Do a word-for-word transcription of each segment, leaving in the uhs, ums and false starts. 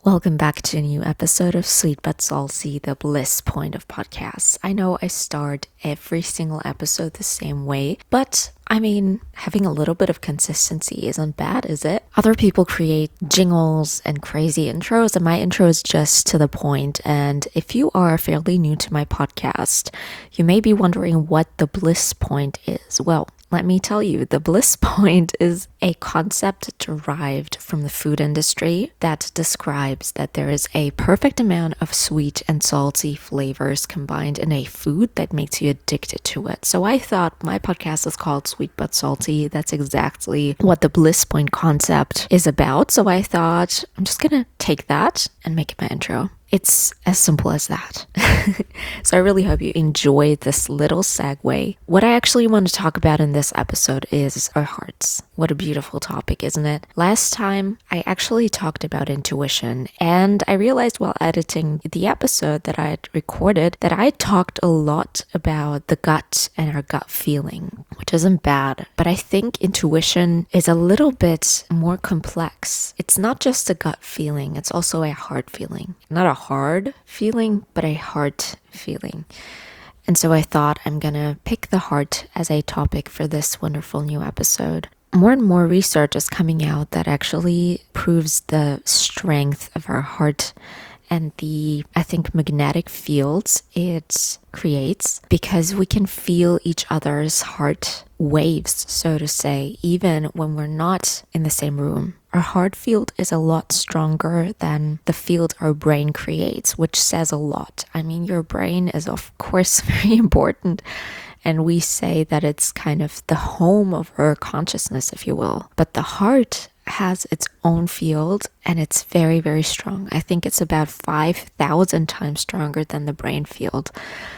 Welcome back to a new episode of Sweet But Salty, the bliss point of podcasts. I know I start every single episode the same way, but I mean, having a little bit of consistency isn't bad, is it? Other people create jingles and crazy intros, and my intro is just to the point. And if you are fairly new to my podcast, you may be wondering what the bliss point is. Well, let me tell you, the bliss point is a concept derived from the food industry that describes that there is a perfect amount of sweet and salty flavors combined in a food that makes you addicted to it. So I thought my podcast is called Sweet But Salty. That's exactly what the bliss point concept is about. So I thought I'm just gonna take that and make it my intro. It's as simple as that. So I really hope you enjoyed this little segue. What I actually want to talk about in this episode is our hearts. What a beautiful topic, isn't it? Last time, I actually talked about intuition, and I realized while editing the episode that I had recorded that I talked a lot about the gut and our gut feeling, which isn't bad. But I think intuition is a little bit more complex. It's not just a gut feeling, it's also a heart feeling. Not a hard feeling, but a heart feeling. And so I thought I'm gonna pick the heart as a topic for this wonderful new episode. More and more research is coming out that actually proves the strength of our heart and the, I think, magnetic fields it creates, because we can feel each other's heart waves, so to say, even when we're not in the same room. Our heart field is a lot stronger than the field our brain creates, which says a lot. I mean, your brain is, of course, very important, and we say that it's kind of the home of our consciousness, if you will. But the heart has its own field, and it's very, very strong. I think it's about five thousand times stronger than the brain field.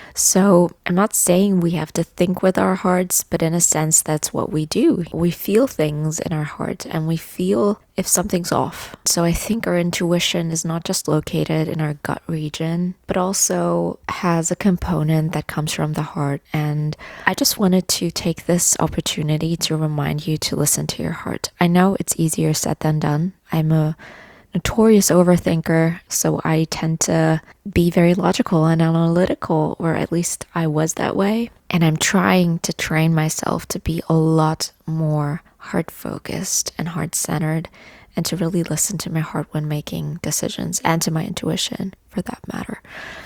So I'm not saying we have to think with our hearts, but in a sense, that's what we do. We feel things in our heart, and we feel if something's off. So I think our intuition is not just located in our gut region, but also has a component that comes from the heart. And I just wanted to take this opportunity to remind you to listen to your heart. I know it's easier said than done. I'm a notorious overthinker, so I tend to be very logical and analytical, or at least I was that way. And I'm trying to train myself to be a lot more heart-focused and heart-centered, and to really listen to my heart when making decisions, and to my intuition for that matter.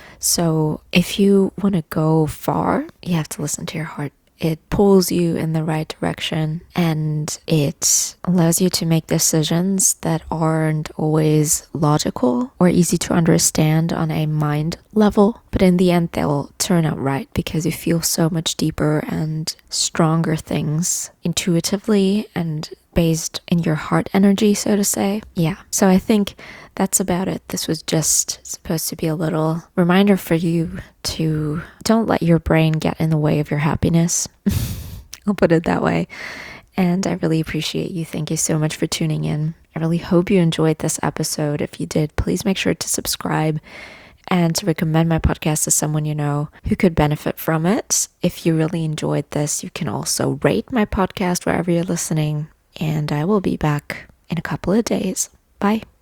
So if you want to go far, you have to listen to your heart. It pulls you in the right direction, and it allows you to make decisions that aren't always logical or easy to understand on a mind level. But in the end, they'll turn out right, because you feel so much deeper and stronger things intuitively and based in your heart energy, so to say. Yeah, so I think that's about it. This was just supposed to be a little reminder for you to don't let your brain get in the way of your happiness. I'll put it that way. And I really appreciate you. Thank you so much for tuning in. I really hope you enjoyed this episode. If you did, please make sure to subscribe and to recommend my podcast to someone you know who could benefit from it. If you really enjoyed this, you can also rate my podcast wherever you're listening. And I will be back in a couple of days. Bye.